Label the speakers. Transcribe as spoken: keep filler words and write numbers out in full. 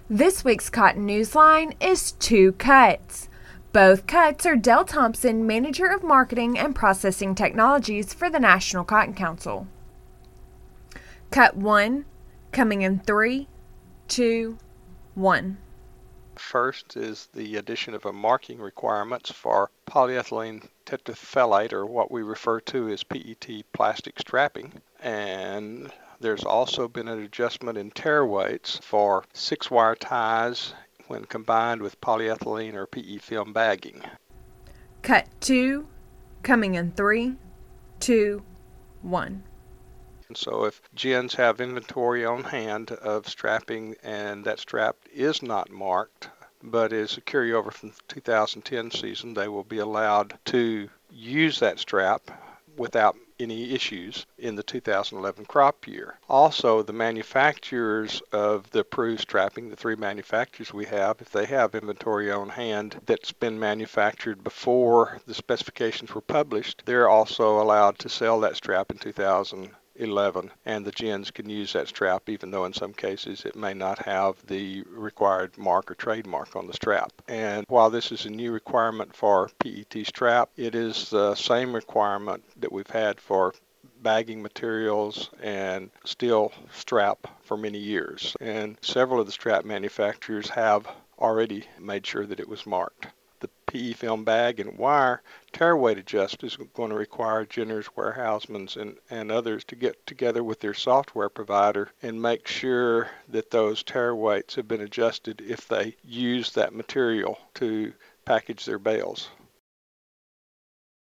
Speaker 1: This week's Cotton Newsline is Two Cuts. Both cuts are Dell Thompson, Manager of Marketing and Processing Technologies for the National Cotton Council. Cut one, coming in three, two, one.
Speaker 2: First is the addition of a marking requirements for polyethylene tetraphthalate, or what we refer to as P E T plastic strapping. And there's also been an adjustment in tear weights for six-wire ties when combined with polyethylene or P E film bagging.
Speaker 1: Cut two, coming in three, two, one.
Speaker 2: And so if gins have inventory on hand of strapping and that strap is not marked but is a carryover from the two thousand ten season, they will be allowed to use that strap without any issues in the two thousand eleven crop year. Also, the manufacturers of the approved strapping, the three manufacturers we have, if they have inventory on hand that's been manufactured before the specifications were published, they're also allowed to sell that strap in two thousand eleven, and the gins can use that strap even though in some cases it may not have the required mark or trademark on the strap. And while this is a new requirement for P E T strap, it is the same requirement that we've had for bagging materials and steel strap for many years. And several of the strap manufacturers have already made sure that it was marked. The P E film bag and wire tear weight adjust is going to require ginners, warehousemen, and, and others to get together with their software provider and make sure that those tear weights have been adjusted if they use that material to package their bales.